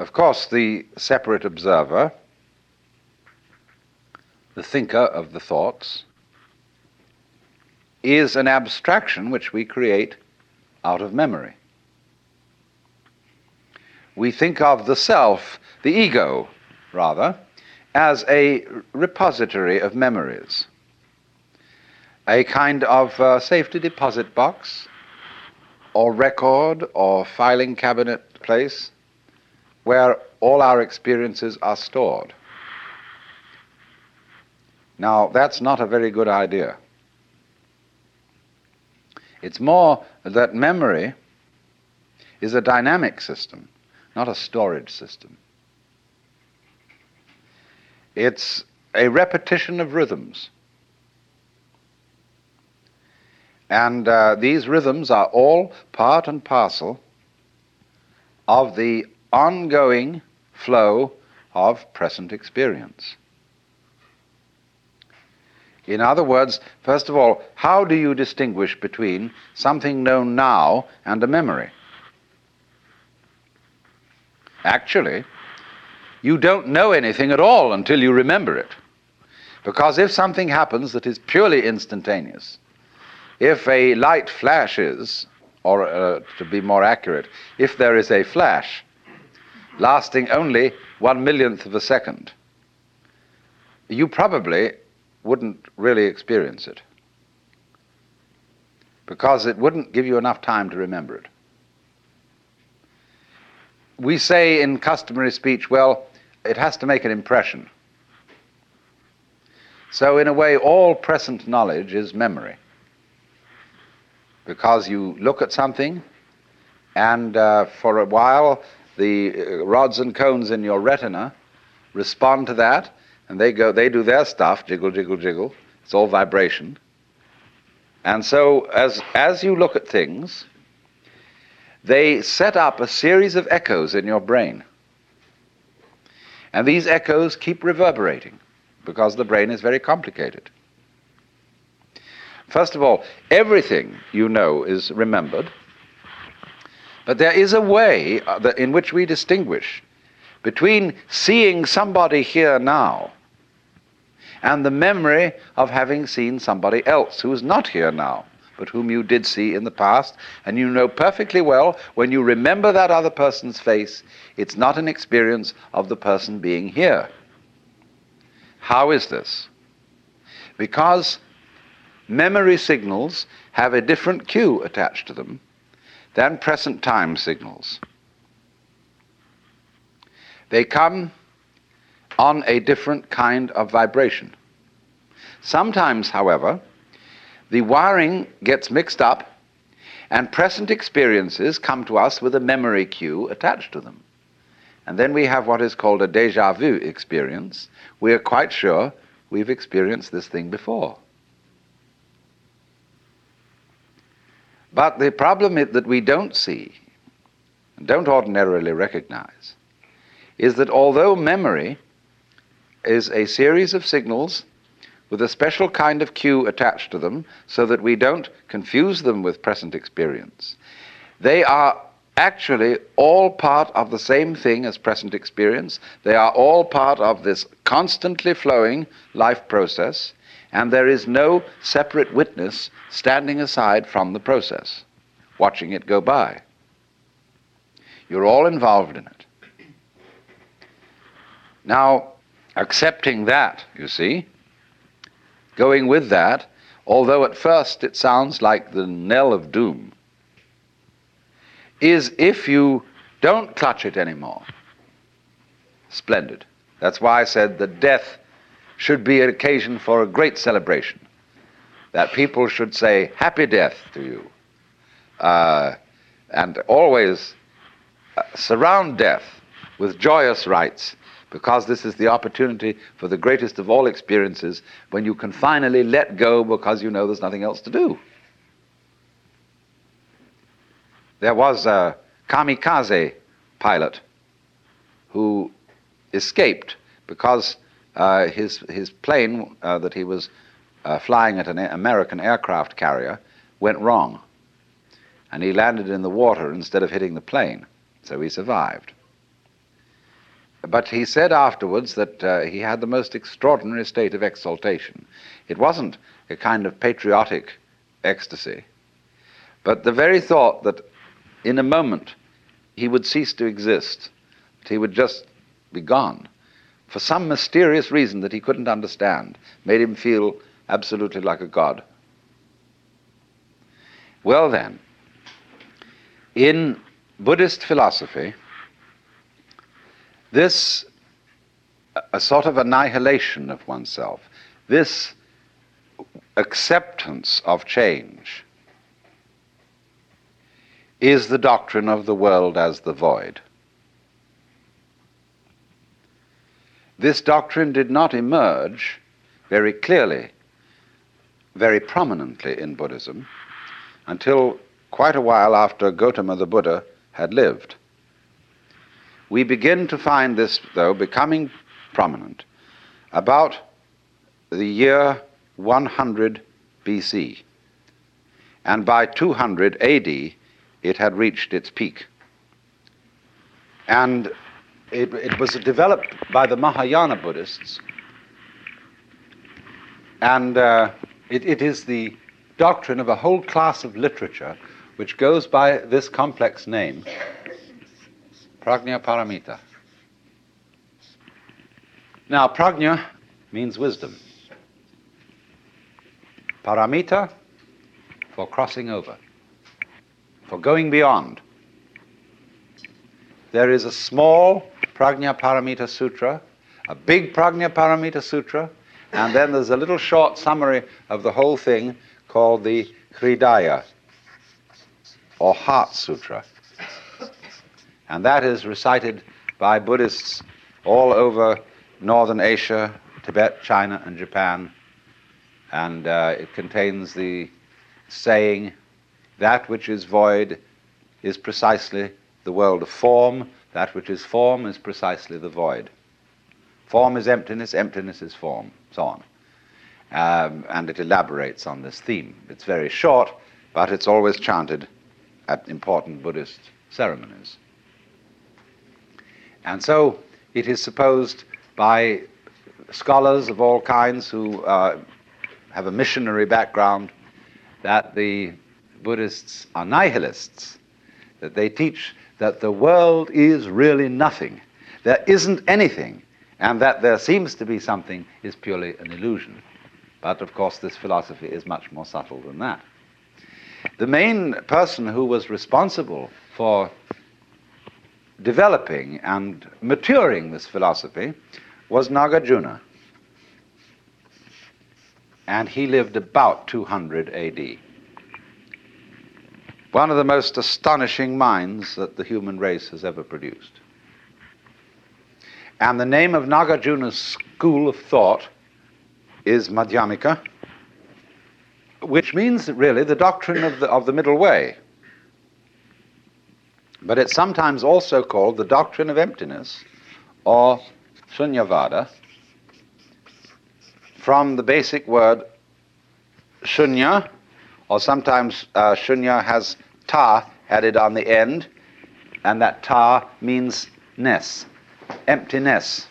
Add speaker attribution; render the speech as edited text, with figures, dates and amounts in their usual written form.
Speaker 1: Of course, the separate observer, the thinker of the thoughts, is an abstraction which we create out of memory. We think of the self, the ego, rather, as a repository of memories, a kind of safety deposit box or record or filing cabinet place where all our experiences are stored. Now, that's not a very good idea. It's more that memory is a dynamic system, not a storage system. It's a repetition of rhythms. And these rhythms are all part and parcel of the ongoing flow of present experience. In other words, first of all, how do you distinguish between something known now and a memory? Actually, you don't know anything at all until you remember it. Because if something happens that is purely instantaneous, if a light flashes, or to be more accurate, if there is a flash lasting only 1/1,000,000th of a second, you probably wouldn't really experience it, because it wouldn't give you enough time to remember it. We say in customary speech, well, it has to make an impression. So in a way, all present knowledge is memory, because you look at something and for a while the rods and cones in your retina respond to that, and they do their stuff, jiggle, jiggle, jiggle. It's all vibration. And so as you look at things, they set up a series of echoes in your brain. And these echoes keep reverberating, because the brain is very complicated. First of all, everything you know is remembered, but there is a way in which we distinguish between seeing somebody here now and the memory of having seen somebody else who is not here now, but whom you did see in the past, and you know perfectly well when you remember that other person's face, it's not an experience of the person being here. How is this? Because memory signals have a different cue attached to them than present time signals. They come on a different kind of vibration. Sometimes, however, the wiring gets mixed up and present experiences come to us with a memory cue attached to them. And then we have what is called a déjà vu experience. We are quite sure we've experienced this thing before. But the problem that we don't see, and don't ordinarily recognize, is that although memory is a series of signals with a special kind of cue attached to them so that we don't confuse them with present experience, they are actually all part of the same thing as present experience. They are all part of this constantly flowing life process, and there is no separate witness standing aside from the process, watching it go by. You're all involved in it. Now, accepting that, you see, going with that, although at first it sounds like the knell of doom, is if you don't clutch it anymore, splendid. That's why I said that death should be an occasion for a great celebration, that people should say, happy death to you, and always surround death with joyous rites, because this is the opportunity for the greatest of all experiences, when you can finally let go because you know there's nothing else to do. There was a kamikaze pilot who escaped because his plane that he was flying at an American aircraft carrier went wrong, and he landed in the water instead of hitting the plane, so he survived. But he said afterwards that he had the most extraordinary state of exaltation. It wasn't a kind of patriotic ecstasy, but the very thought that in a moment he would cease to exist, that he would just be gone, for some mysterious reason that he couldn't understand, made him feel absolutely like a god. Well then, in Buddhist philosophy, this a sort of annihilation of oneself, this acceptance of change, is the doctrine of the world as the void. This doctrine did not emerge very clearly, very prominently in Buddhism until quite a while after Gautama the Buddha had lived. We begin to find this, though, becoming prominent about the year 100 BC. And by 200 AD, it had reached its peak. And it was developed by the Mahayana Buddhists. And it is the doctrine of a whole class of literature which goes by this complex name, Prajnaparamita. Now, prajna means wisdom. Paramita, for crossing over, for going beyond. There is a small Prajnaparamita Sutra, a big Prajnaparamita Sutra, and then there's a little short summary of the whole thing called the Hridaya, or Heart Sutra. And that is recited by Buddhists all over Northern Asia, Tibet, China, and Japan. And it contains the saying, that which is void is precisely the world of form, that which is form is precisely the void. Form is emptiness, emptiness is form, so on. And it elaborates on this theme. It's very short, but it's always chanted at important Buddhist ceremonies. And so it is supposed by scholars of all kinds who have a missionary background that the Buddhists are nihilists, that they teach that the world is really nothing, there isn't anything, and that there seems to be something is purely an illusion. But of course this philosophy is much more subtle than that. The main person who was responsible for developing and maturing this philosophy was Nagarjuna. And he lived about 200 AD. One of the most astonishing minds that the human race has ever produced. And the name of Nagarjuna's school of thought is Madhyamika, which means really the doctrine of the middle way. But it's sometimes also called the doctrine of emptiness, or Shunyavada, from the basic word shunya, or sometimes shunya has ta added on the end, and that ta means ness, emptiness.